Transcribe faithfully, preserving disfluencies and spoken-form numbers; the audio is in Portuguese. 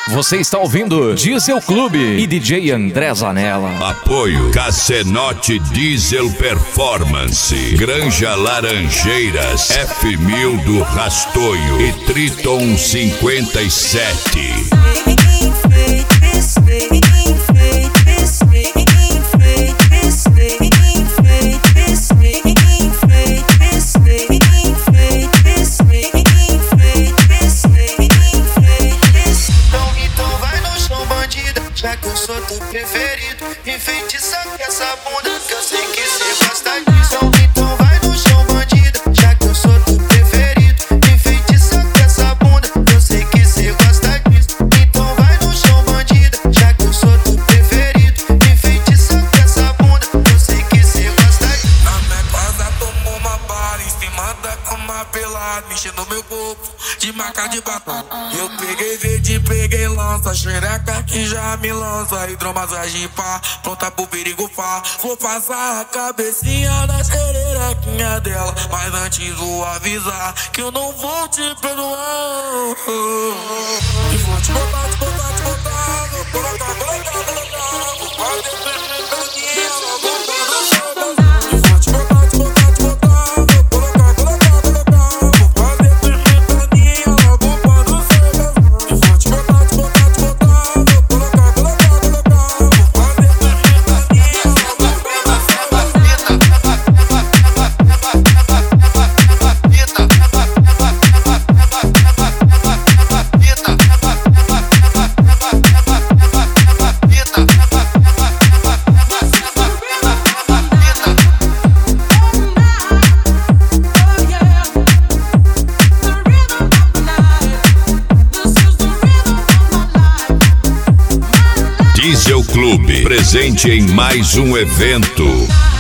Você está ouvindo Diesel Clube e D J André Zanella. Apoio Cassenote Diesel Performance, Granja Laranjeiras, F mil do Rastoio e Triton cinquenta e sete. Já que eu sou teu preferido, enfeitiça com essa bunda, que eu sei que cê gosta disso. Então vai no chão, bandida, já que eu sou teu preferido, enfeitiça com essa bunda, que eu sei que cê gosta disso. Então vai no chão, bandida, já que eu sou teu preferido, enfeitiça com essa bunda, que eu sei que cê gosta disso. Na minha casa tomou uma bala, em cima da cama pelada, mexendo meu corpo de marca de batom. Eu peguei verde, peguei lança, xereca que já me lança, hidromassagem pá, pronta pro perigo fá. Vou passar a cabecinha na xerequinha dela, mas antes vou avisar que eu não vou te perdoar. E vou te botar, te botar, te botar, vou colocar, colocar, colocar, vou fazer perninha, vou botar no seu. E vou te botar, te botar, te botar, vou colocar, colocar, colocar, vou fazer perninha, vou botar no seu. E vou te botar, te botar, te botar, vou colocar, colocar, colocar, vou fazer perninha, vou botar no Diesel Clube, presente em mais um evento.